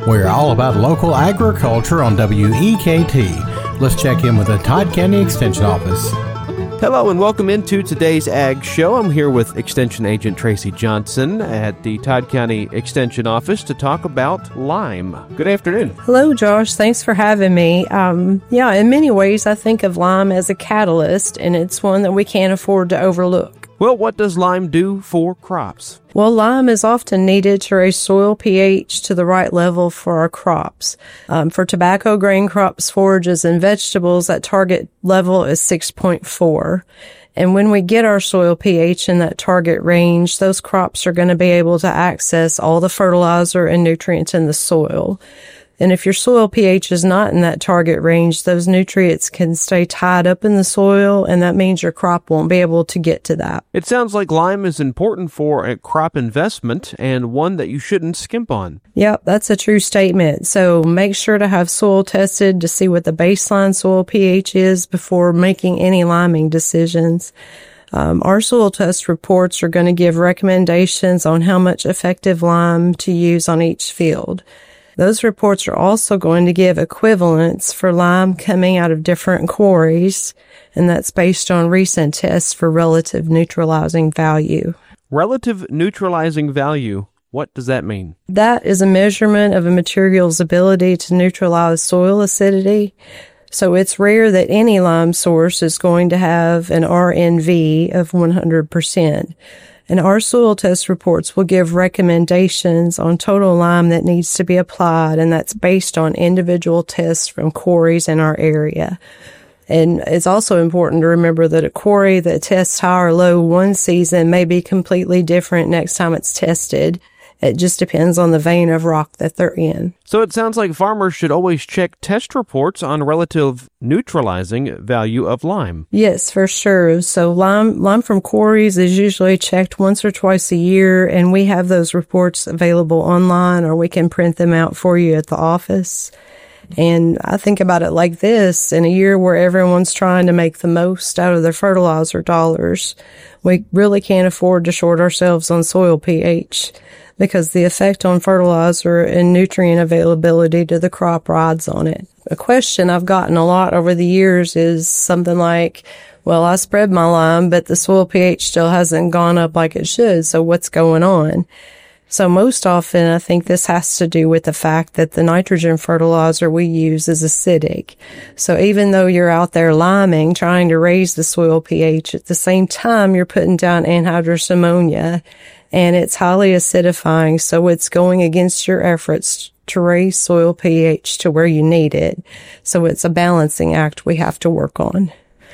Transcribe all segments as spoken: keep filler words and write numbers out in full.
We're all about local agriculture on W E K T. Let's check in with the Todd County Extension Office. Hello and welcome into today's Ag Show. I'm here with Extension Agent Tracy Johnson at the Todd County Extension Office to talk about lime. Good afternoon. Hello, Josh. Thanks for having me. Um, yeah, in many ways, I think of lime as a catalyst, and it's one that we can't afford to overlook. Well, what does lime do for crops? Well, lime is often needed to raise soil pH to the right level for our crops. Um, for tobacco, grain crops, forages, and vegetables, that target level is six point four. And when we get our soil pH in that target range, those crops are going to be able to access all the fertilizer and nutrients in the soil. And if your soil pH is not in that target range, those nutrients can stay tied up in the soil, and that means your crop won't be able to get to that. It sounds like lime is important for a crop investment and one that you shouldn't skimp on. Yep, that's a true statement. So make sure to have soil tested to see what the baseline soil pH is before making any liming decisions. Um, our soil test reports are going to give recommendations on how much effective lime to use on each field. Those reports are also going to give equivalents for lime coming out of different quarries, and that's based on recent tests for relative neutralizing value. Relative neutralizing value, what does that mean? That is a measurement of a material's ability to neutralize soil acidity. So it's rare that any lime source is going to have an R N V of one hundred percent. And our soil test reports will give recommendations on total lime that needs to be applied, and that's based on individual tests from quarries in our area. And it's also important to remember that a quarry that tests high or low one season may be completely different next time it's tested. It just depends on the vein of rock that they're in. So it sounds like farmers should always check test reports on relative neutralizing value of lime. Yes, for sure. So lime, lime from quarries is usually checked once or twice a year, and we have those reports available online, or we can print them out for you at the office. And I think about it like this: in a year where everyone's trying to make the most out of their fertilizer dollars, we really can't afford to short ourselves on soil pH, because the effect on fertilizer and nutrient availability to the crop rides on it. A question I've gotten a lot over the years is something like, well, I spread my lime, but the soil pH still hasn't gone up like it should, so what's going on? So most often, I think this has to do with the fact that the nitrogen fertilizer we use is acidic. So even though you're out there liming, trying to raise the soil pH, at the same time, you're putting down anhydrous ammonia, and it's highly acidifying, so it's going against your efforts to raise soil pH to where you need it. So it's a balancing act we have to work on.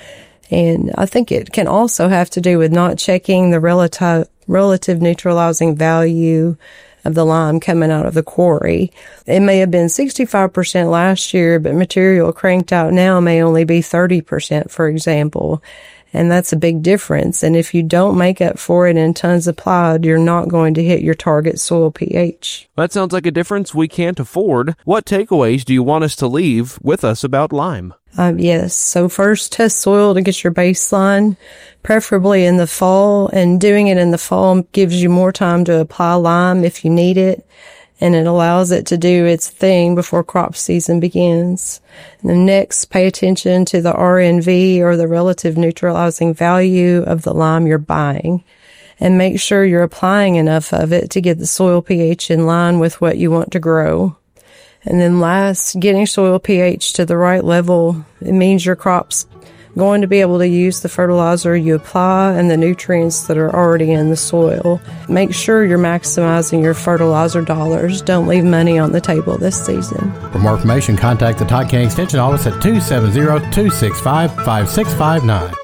And I think it can also have to do with not checking the relative relative neutralizing value of the lime coming out of the quarry. It may have been sixty-five percent last year, but material cranked out now may only be thirty percent, for example. And that's a big difference. And if you don't make up for it in tons applied, you're not going to hit your target soil pH. That sounds like a difference we can't afford. What takeaways do you want us to leave with us about lime? Um, yes. So first, test soil to get your baseline, preferably in the fall. And doing it in the fall gives you more time to apply lime if you need it, and it allows it to do its thing before crop season begins. And then next, pay attention to the R N V, or the relative neutralizing value of the lime you're buying, and make sure you're applying enough of it to get the soil pH in line with what you want to grow. And then last, getting soil pH to the right level, it means your crop's going to be able to use the fertilizer you apply and the nutrients that are already in the soil. Make sure you're maximizing your fertilizer dollars. Don't leave money on the table this season. For more information, contact the Todd County Extension Office at two seven zero, two six five, five six five nine.